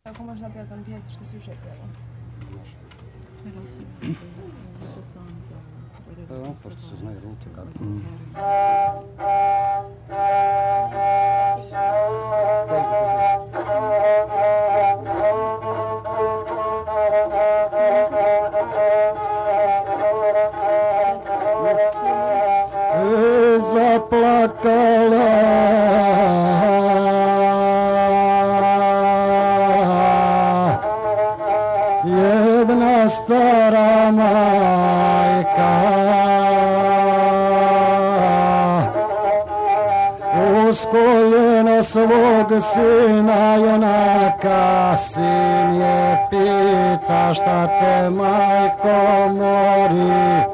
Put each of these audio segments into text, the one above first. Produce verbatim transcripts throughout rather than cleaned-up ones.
Ako možeš napijati vam pjesmu što si jučer pjevao? Evo, pošto se znaju ruke kako. Mm. Zaplakala jedna stara majka uz koljeno svog sina junaka. Sin je pita šta te majko mori,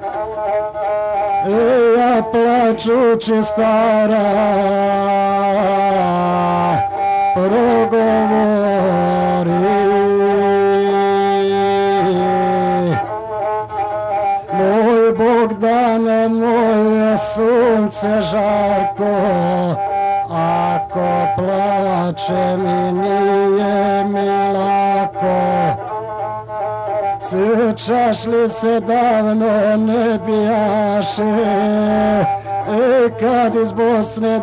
ja plačući stara progovori, moj Bogdane, moje sunce žarko, ako plače mi nije mi lako. Sjećaš li se davno ne bijaše, e kad iz Bosne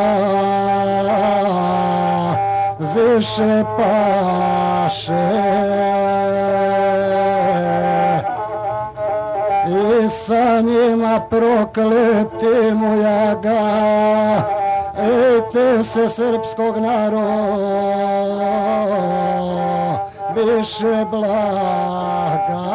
dolaziše paše, i sa njima prokletim ujaga, e te se srpskog naroda više blaga.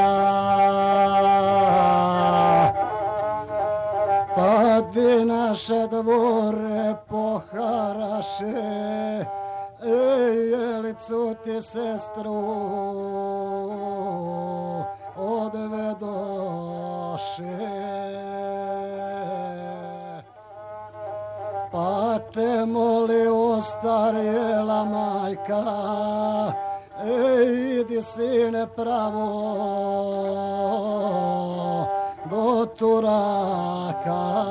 Tad i naše dvore poharaše, ej, Jelicu ti sestru odvedoše. Pa te moli ostarjela majka, ej, idi sine pravo do Turaka.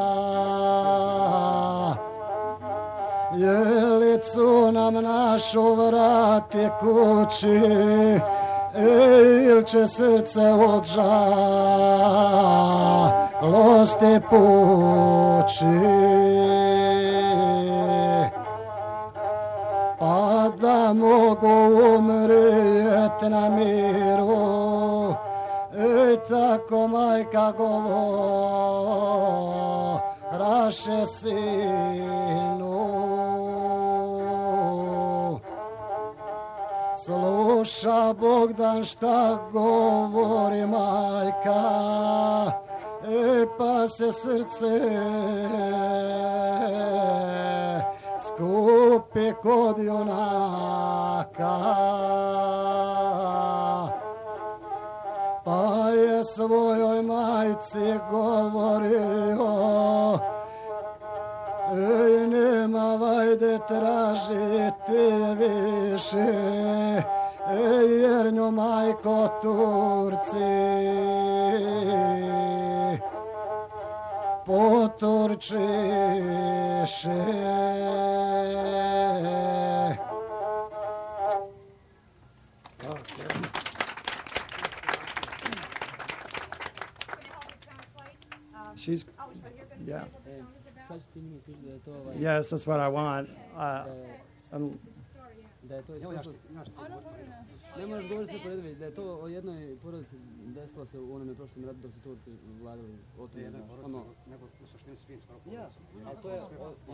Jelicu nam našu vrati kući, ej, il će srce od žalosti pući. Pa da mogu umrijet na miru, ej, tako majka govoraše sinu. Sluša Bogdan šta govori majka, ej, pa se srce skupi kod junaka. Pa je svojoj majci govorio, ej, nema vajde tražiti više, ej, jer nju majko Turci poturčiše. She's, yeah. Yes, that's what I want. Uh, um, da je to ne možeš govoriti sve poredovi, da je to o jednoj porodici desilo se u onome prošlom ratu dok su Turci vladali o tome. Jednoj porodici, nego u suštini svim skoro porodicama. Ja, a to je...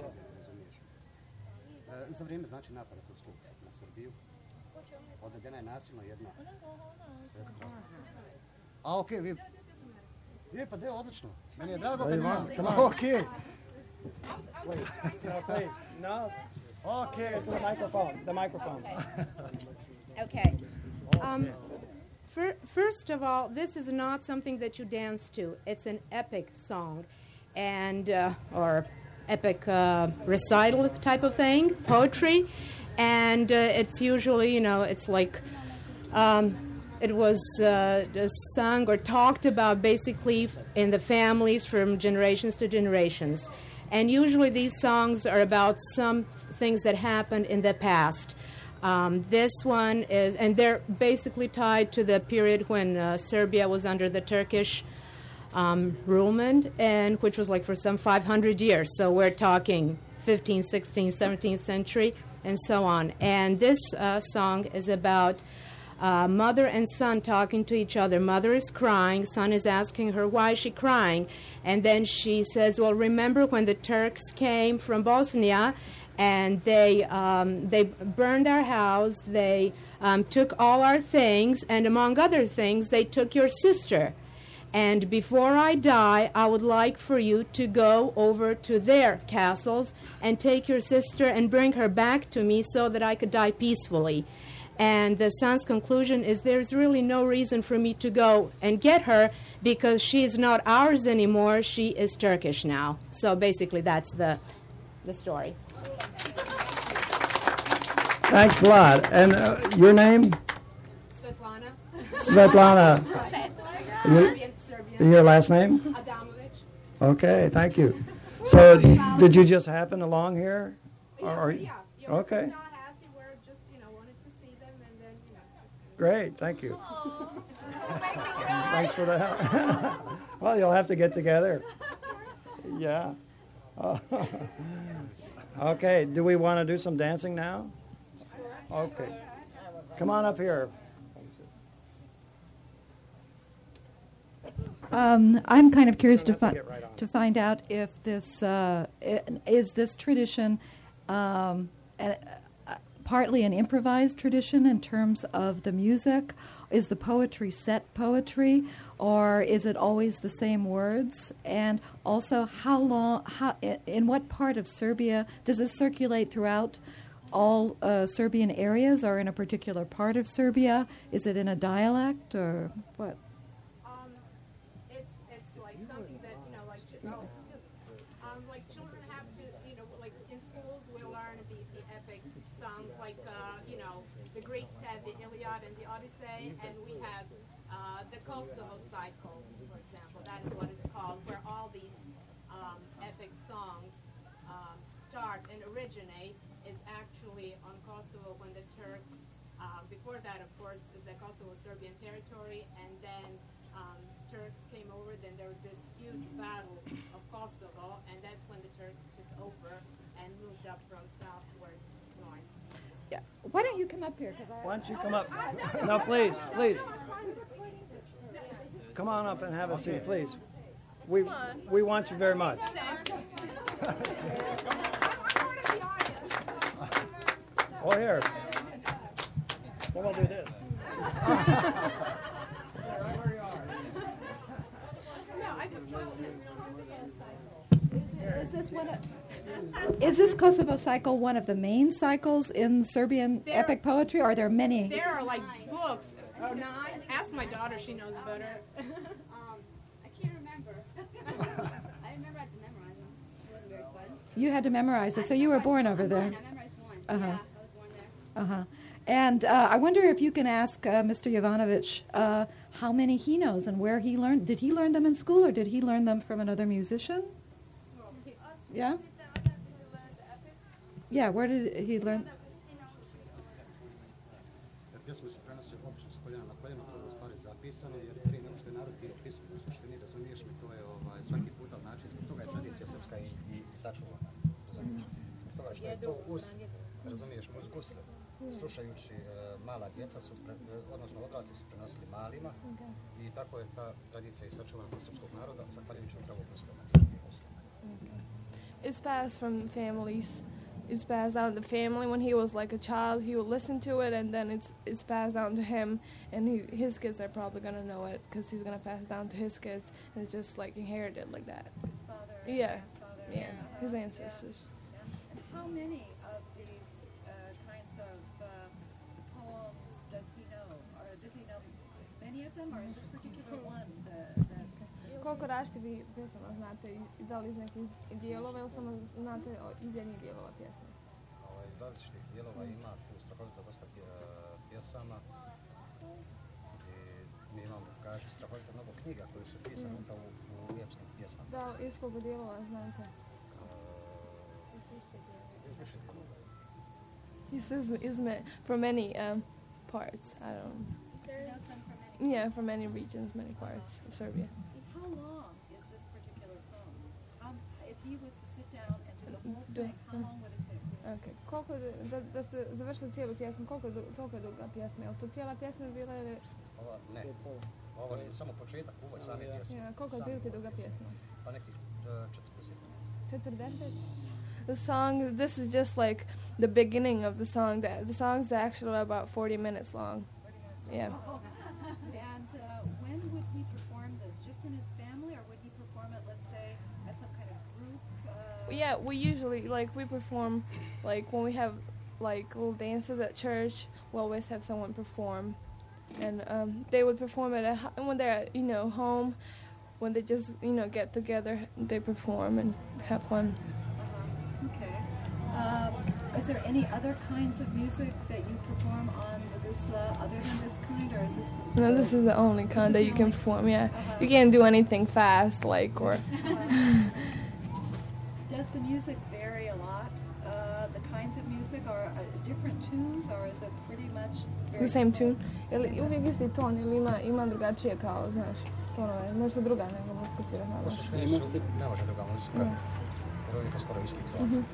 Za vrijeme, znači, napada turskog na Srbiju, odvedena je nasilno jedna sestra. A, okej, vi... Je, pa deo, odlično. Meni je drago kad ima. Okej. Please, no, please, no. Okay, to the microphone. The microphone. Okay. Um, fir- first of all, this is not something that you dance to. It's an epic song, and uh, or epic uh, recital type of thing, poetry, and uh, it's usually, you know, it's like. Um, It was uh, sung or talked about basically in the families from generations to generations. And usually these songs are about some things that happened in the past. Um, this one is, and they're basically tied to the period when uh, Serbia was under the Turkish um, rulement, and which was like for some five hundred years. So we're talking fifteenth, sixteenth, seventeenth century, and so on. And this uh, song is about uh, mother and son talking to each other. Mother is crying. Son is asking her, why is she crying? And then she says, well, remember when the Turks came from Bosnia and they um, they burned our house, they um, took all our things, and among other things, they took your sister. And before I die, I would like for you to go over to their castles and take your sister and bring her back to me so that I could die peacefully. And the son's conclusion is there's really no reason for me to go and get her because she's not ours anymore. She is Turkish now. So basically that's the, the story. Thanks a lot. And uh, your name? Svetlana. Svetlana. Serbian, Serbian. Your last name? Adamovic. Okay, thank you. So did you just happen along here? Or are you? Yeah. yeah. Okay. We're just, you know, wanted to see them and then, you know. Great, thank you. Thanks for the help. Well, you'll have to get together. Yeah. Okay, do we want to do some dancing now? Okay. Come on up here. Um, I'm kind of curious to, fi- get right on to find out if this uh, i- is this tradition um, a, a, partly an improvised tradition in terms of the music. Is the poetry set poetry, or is it always the same words? And also, how long? How i- in what part of Serbia does this circulate throughout all uh, Serbian areas, or in a particular part of Serbia? Is it in a dialect, or what? Um, it's it's like something that, you know, like chi- um, like children have to, you know, like in schools we learn the, the epic songs, like uh, you know, the Greeks had the Iliad and the Odyssey, and we have uh, the Kosovo cycle, for example. That is what it's called, where all these um, epic songs um, start and originate. Is actually on Kosovo when the Turks, uh, before that, of course, the Kosovo was Serbian territory, and then um, Turks came over, then there was this huge battle of Kosovo, and that's when the Turks took over and moved up from south towards north. Yeah. Why don't you come up here? 'Cause I, Why don't you come up? No, please, please. Come on up and have a seat, please. We we want you very much. Oh, here. Then we'll do this. Is this one? Of, is this Kosovo cycle one of the main cycles in Serbian There- epic poetry? Or are there many? There are like books. Oh, no, ask my daughter; she knows better. Um, I can't remember. I remember I had to memorize them. It wasn't very fun. You had to memorize it, so you were born over there. One. I memorized one. Uh-huh. Yeah, I was born there. Uh huh. And uh, I wonder if you can ask uh, Mister Jovanovic uh, how many he knows and where he learned. Did he learn them in school, or did he learn them from another musician? Yeah. Yeah. Where did he learn? Pjesme se prenose obično s koljena na koljeno, to je u stvari zapisano, jer prije nego što je narod bio pisan u suštini, razumiješ li, to je ovaj, svaki puta, znači, zbog toga je tradicija srpska i, i sačuvana, razumiješ? Zbog toga što je to uz, razumiješ, uz gusle, slušajući e, mala djeca su, pre, odnosno odrasli su prenosili malima i tako je ta tradicija i sačuvana kod srpskog naroda, zahvaljujući upravo guslama, crkvi guslama. It's passed from families. It's passed down to the family. When he was like a child, he would listen to it, and then it's it's passed down to him, and he, his kids are probably gonna know it because he's gonna pass it down to his kids, and it's just like inherited like that. His father. Yeah, Father. yeah, his ancestors. And how many of these uh, kinds of uh, poems does he know, or does he know many of them, or is this particular one the, that? Koliko različitih pjesama znate, i da li iz nekih dijelova ili samo znate o- iz jednih dijelova pjesme? Ovaj, iz različitih dijelova ima tu strahovito dosta pje- pjesama i mi imamo, kaže, strahovito mnogo knjiga koje su pisane upravo u, u lijepskim pjesmama. Da, iz koliko dijelova znate? Uh, iz više dijelova. He says is ma- for many um, parts. I don't know. Yeah, from many regions, many parts of Serbia. How long is this particular poem? Um, if he was to sit down and do the whole thing, how long would it take? Okay. Koliko je, da, da ste završili cijelu pjesmu, koliko je, du- toliko je duga pjesma? Je li to cijela pjesma bila ili... Ova, ne, ovo je samo početak, uvod same pjesme. Ja, koliko je otprilike duga pjesma? Pa nekih uh, četrdeset. četrdeset? The song, this is just like the beginning of the song. The, the song's actually about forty minutes long. Yeah. And uh, when would he perform this? Just in his family, or would he perform it, let's say, at some kind of group? Uh, Yeah, we usually, like, we perform, like, when we have, like, little dances at church, we'll always have someone perform. And um, they would perform it at, ho- when they're at, you know, home, when they just, you know, get together, they perform and have fun. Okay. Uh, is there any other kinds of music that you perform on Magusla other than this kind, or is this? No, this is the only kind that you can perform, yeah. Uh-huh. You can't do anything fast, like, or... Does the music vary a lot? Uh, the kinds of music are uh, different tunes, or is it pretty much very The same similar? tune. Je li uvijek isti ton ili ima, ima drugačije kao, znaš, tonove? Možda druga nego muzika svirati na U baš. suštini su, ne može druga muzika, jer uvijek je skoro isti ton. Mhm.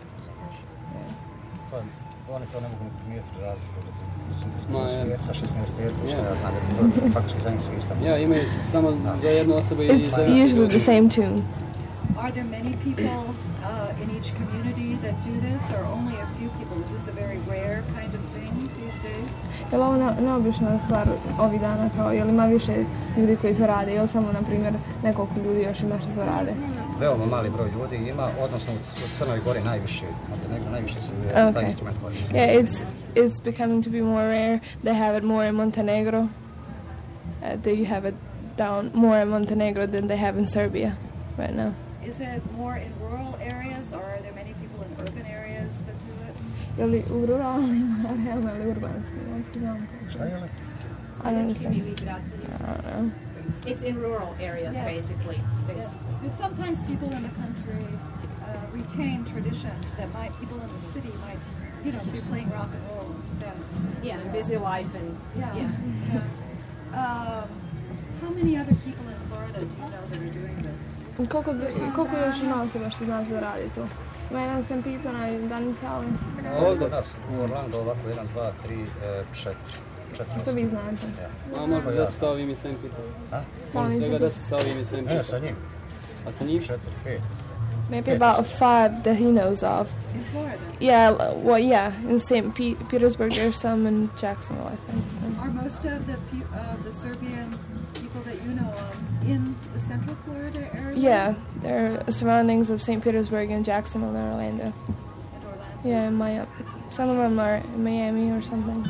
Pa, oni to ne mogu ni primijetiti razliku, Ma, recimo, je. smjerca, šesnaesterca, što Je. ja znam, da to faktički za njih svi ista muzika. Ja, imaju samo za jednu osobu i It's za... usually the same tune. Are there many people uh, in each community that do this, or only a few people? Is this a very rare kind of thing these days? Je li ovo ne- neobična stvar ovih dana, kao, je li ima više ljudi koji to rade, ili samo, na primjer, nekoliko ljudi još ima što to rade? Veoma mali broj ljudi ima, odnosno u C- u Crnoj Gori najviše, Montenegro najviše se Okay. taj instrument koristi. Yeah, it's it's becoming to be more rare. They have it more in Montenegro. Uh, they have it down more in Montenegro than they have in Serbia right now. Is it more in rural areas, or are there many people in urban areas that do it? Je li u ruralnim areama ili urbanskim? Ja ne znam. Šta je li? I don't understand. I don't know. It's in rural areas, Yes. basically. Yes. Because sometimes people in the country uh, retain traditions that might people in the city might, you know, be playing rock and roll instead. Yeah, and busy life and Yeah. yeah. yeah. Um, how many other people in Florida do you know that are doing this? I Koliko, koliko još ima osoba što znaš da radi to? Ima jedan u Saint Petona i dan Itali. Ovdje kod nas u Orlando ovako jedan, dva, tri, e, četiri. Četiri Što vi znate? Ja. A možda da se sa ovim i Saint Peter. A? Sa Možda ovim svega Saint da se sa ovim i Saint Ne, Peter. sa njim. A sa njim? Četiri, pet. Maybe about five that he knows of. In Florida? Yeah, l- well, yeah, in Saint Pe- Petersburg there's some in Jacksonville, I think. Are most of the pe- uh, the Serbian people that you know of in the Central Florida area? Yeah, they're surroundings of Saint Petersburg and Jacksonville and Orlando. In Orlando? Yeah, in Miami. Some of them are in Miami or something.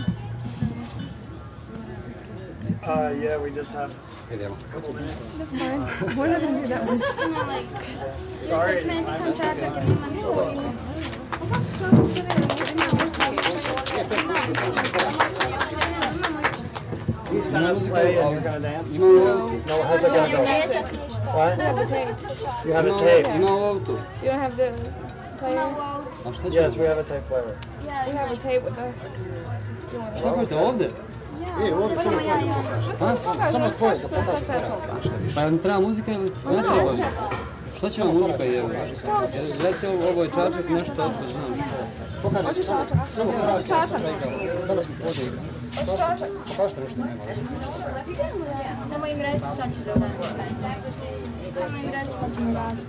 Uh, yeah, we just have Idemo. That's fine. We're not gonna do that one. Sorry. He's gonna play and you're gonna dance? Imamo, No, how's it gonna go? What? You have a tape. ima u autu. You don't have the player? A šta će? Yes, we have a tape player. We have a tape with us. Do you want Šta hoćete ovdje? I, ovdje samo tvoje da pokažeš. A, Samo tvoje da pokažeš korak. pa jel treba muzika ili ne treba? Šta će vam muzika je? Reci ovo, ovo je čačak, nešto to znam. Pokaži samo, samo korak. Danas mi pođe igra. Pokažite nešto nema. Samo im reci šta će da radi. Samo im reci šta ćemo raditi.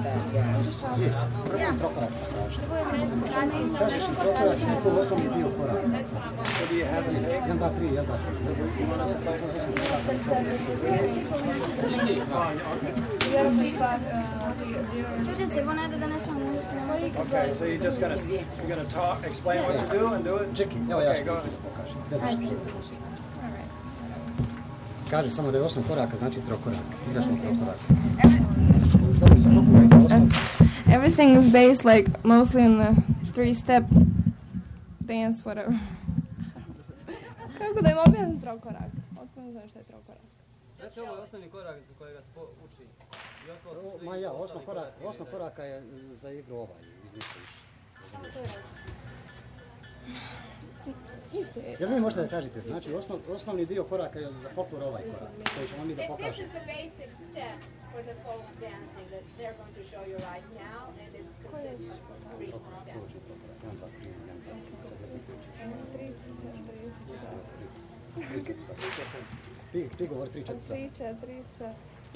Prvi trokorak pokažite. Prvo im reci pokazati im Kažeš i trokorak i njihov osnovni dio koraka. Jedan, dva, tri, jedan, dva, Čuče, crvona je da ne smo muziku. Okay, so you're just gonna you're gonna talk, explain what to do, and do it. Čeki, evo ja Okay, ću go ti ahead. pokažem. Kaže samo da je osam koraka, znači trokorak. Igraš na trokorak. Dobro se trokorak, osam. Everything is based like mostly in the three-step dance, whatever. Kako da im objasnim trokorak? Otko ne znaš šta je trokorak? Znači ovo je osnovni korak za kojega se po- uči. I ostalo su svi Ma ja, osam ostali korak, koraci osam ili- koraka je za igru ovaj, i ništa više. Jel vi možete da kažete, znači osnov, osnovni dio koraka je za folklor ovaj korak, koji ćemo mi da This pokažemo. is the basic step for the folk dancing that they're going to show you right now, and it consists of three steps. jedan, dva, tri, jedan, dva, sad ja sam ključiš. Tri, četiri, Tri, četiri, sad. Ti, ti govori tri, četiri, sad. tri, četiri, sad.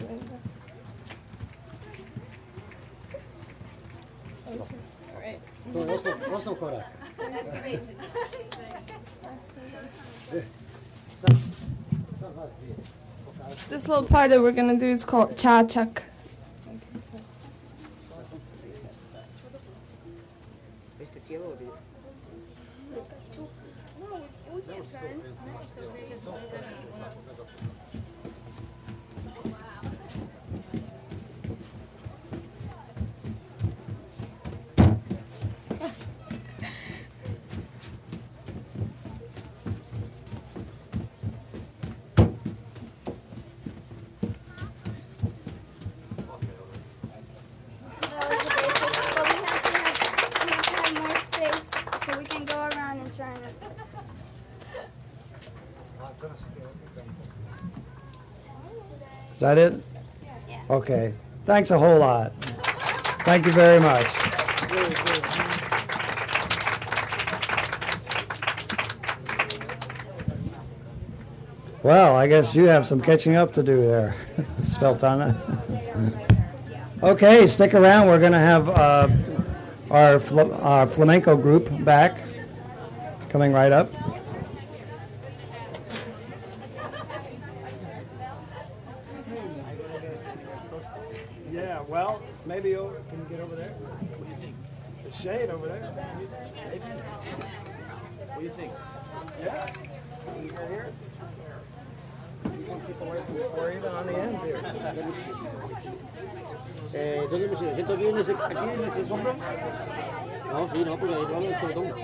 Alright. To je osnov, osnov koraka. That's the basic. Sad, sad vas dvije. Pokažite. This little part that we're gonna do is called cha-chak. That was the basics, but we have to have, we have to have more space so we can go around and try it. Is that it? Yeah. Okay. Thanks a whole lot. Thank you very much. Well, I guess you have some catching up to do there, Sveltana. Okay, stick around. We're going to have uh, our, fl- our flamenco group back, coming right up. Yeah, well, maybe over. Can you get over there? What do you think? The shade over there. Maybe. What do you think? Yeah. Can you get here? You can keep away from or even on the ends here. Eh, ¿dónde me siento? ¿Siento aquí en ese, aquí en ese sombra? No, sí, no, porque no me sobre todo.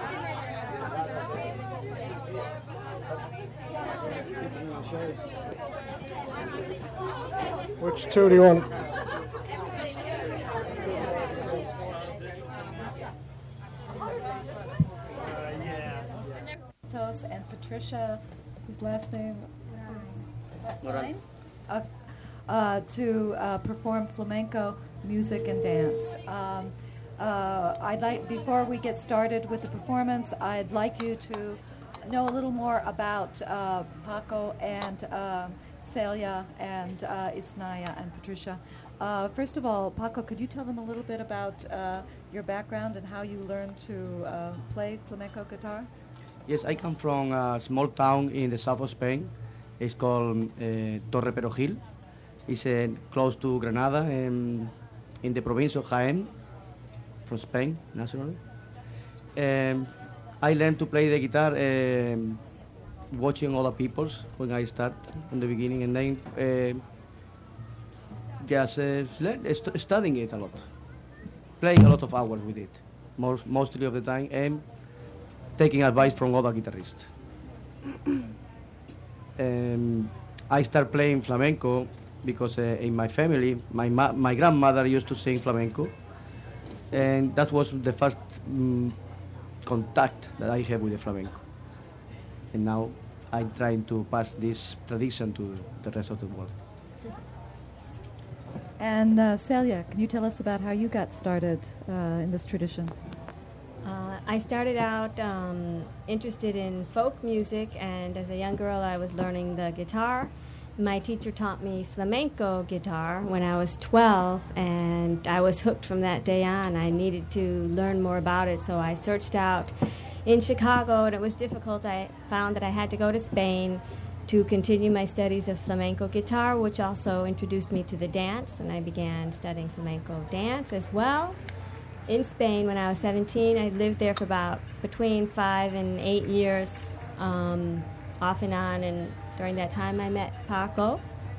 Which two do you want? And Patricia, whose last name? Moran. Uh, uh, to uh, perform flamenco music and dance. Um, uh, I'd like, before we get started with the performance, I'd like you to know a little more about uh, Paco and uh, Celia and uh, Isnaya and Patricia. Uh, first of all, Paco, could you tell them a little bit about uh, your background and how you learned to uh, play flamenco guitar? Yes, I come from a small town in the south of Spain. It's called uh, Torre Perojil. It's uh, close to Granada, um, in the province of Jaén, from Spain, naturally. Um, I learned to play the guitar um, watching other people's when I start in the beginning, and then uh, just uh, learn, st- studying it a lot, playing a lot of hours with it, most, mostly of the time, and taking advice from other guitarists. um, I started playing flamenco because uh, in my family, my ma- my grandmother used to sing flamenco, and that was the first um, contact that I have with the flamenco. And now I'm trying to pass this tradition to the rest of the world. And uh, Celia, can you tell us about how you got started uh, in this tradition? Uh, I started out um, interested in folk music, and as a young girl I was learning the guitar. My teacher taught me flamenco guitar when I was twelve, and I was hooked from that day on. I needed to learn more about it, so I searched out in Chicago, and it was difficult. I found that I had to go to Spain to continue my studies of flamenco guitar, which also introduced me to the dance, and I began studying flamenco dance as well. In Spain, when I was seventeen, I lived there for about between five and eight years, um, off and on, and during that time I met Paco,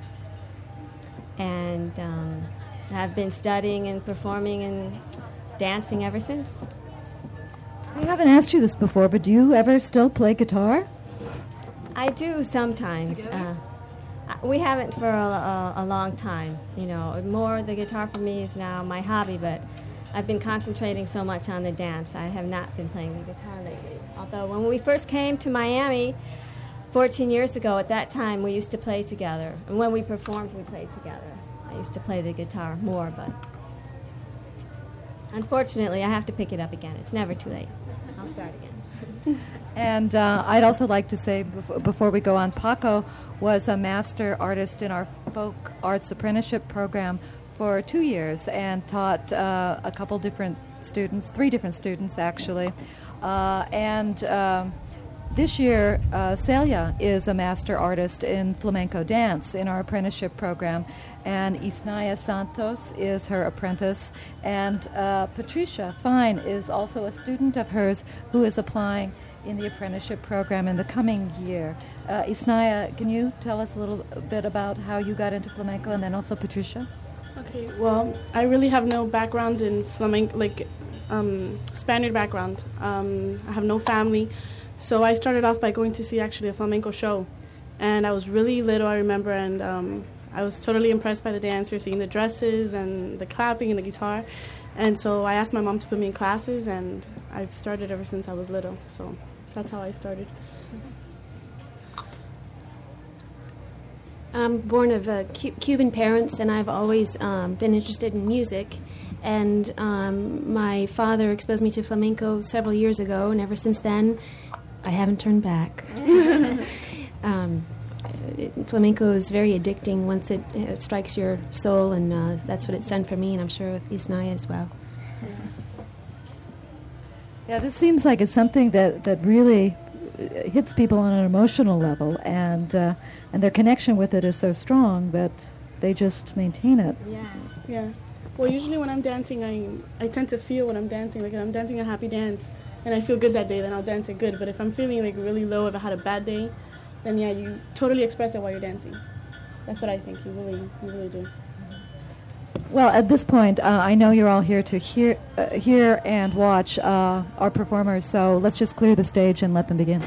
and um, I've been studying and performing and dancing ever since. I haven't asked you this before, but do you ever still play guitar? I do sometimes. Uh, we haven't for a, a, a long time, you know. More the guitar for me is now my hobby, but I've been concentrating so much on the dance. I have not been playing the guitar lately. Although when we first came to Miami fourteen years ago, at that time we used to play together. And when we performed, we played together. I used to play the guitar more, but unfortunately I have to pick it up again. It's never too late. I'll start again. And uh, I'd also like to say, bef- before we go on, Paco was a master artist in our folk arts apprenticeship program for two years and taught uh, a couple different students, three different students actually. Uh, and um, this year, uh, Celia is a master artist in flamenco dance in our apprenticeship program, and Isnaya Santos is her apprentice, and uh, Patricia Fine is also a student of hers who is applying in the apprenticeship program in the coming year. Uh, Isnaya, can you tell us a little bit about how you got into flamenco, and then also Patricia? Okay, well, I really have no background in flamenco, like um, Spaniard background. Um, I have no family, so I started off by going to see actually a flamenco show, and I was really little, I remember, and um, I was totally impressed by the dancers, seeing the dresses and the clapping and the guitar, and so I asked my mom to put me in classes, and I've started ever since I was little, so that's how I started. I'm born of uh, Cu- Cuban parents, and I've always um, been interested in music. And um, my father exposed me to flamenco several years ago, and ever since then, I haven't turned back. um, it, flamenco is very addicting once it, it strikes your soul, and uh, that's what it's done for me, and I'm sure with Isnaya as well. Yeah, this seems like it's something that, that really hits people on an emotional level, and uh, and their connection with it is so strong that they just maintain it. Yeah. Yeah. Well, usually when I'm dancing, I I tend to feel when I'm dancing. Like if I'm dancing a happy dance and I feel good that day, then I'll dance it good. But if I'm feeling like really low, if I had a bad day, then yeah, you totally express it while you're dancing. That's what I think. You really, you really do. Well, at this point, uh, I know you're all here to hear, uh, hear and watch uh, our performers, so let's just clear the stage and let them begin.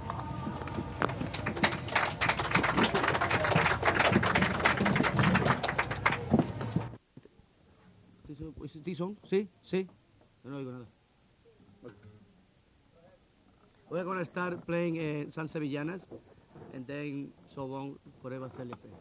Sí, sí. No oigo nada. We're going to start playing uh, San Sevillanas, and then so on forever Celia sing.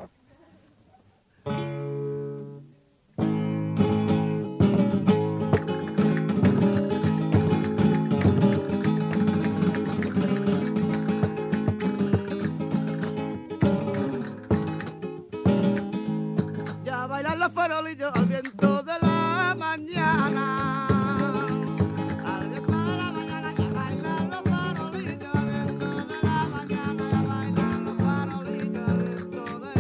Ya bailan los farolillos al viento de la mañana. Al viento de la mañana ya bailan los farolillos al viento de la mañana. Ya bailan los farolillos al viento de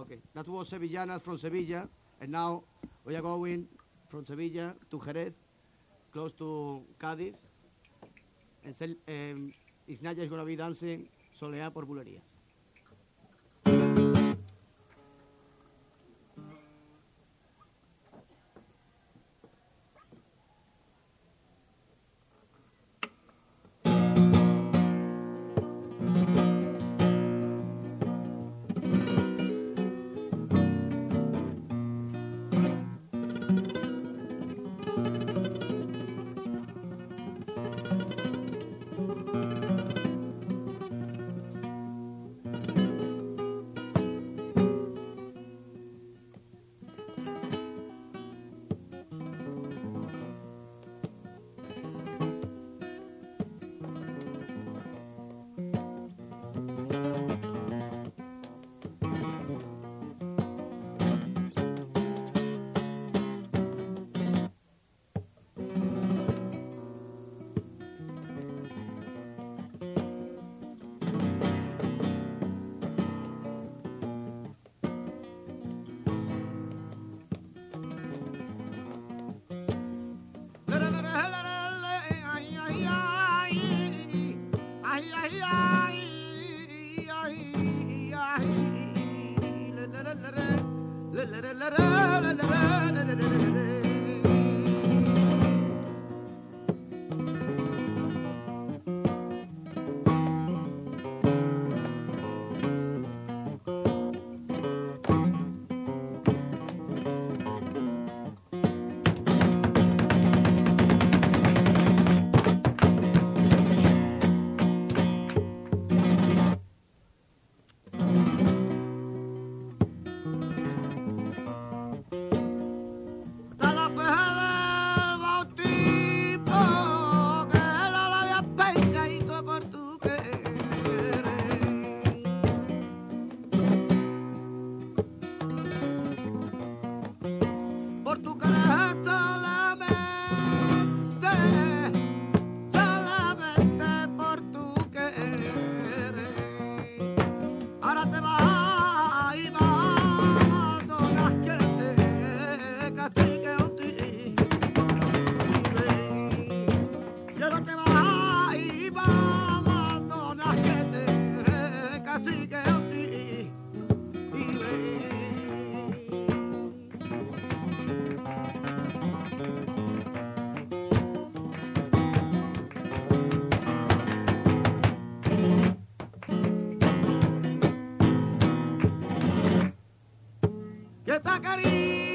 Okay, that was Sevillanas from Sevilla, and now we are going from Sevilla to Jerez, close to Cádiz, and Sel- um, Isnaya is going to be dancing Soleá por Bulerías. Tacarí.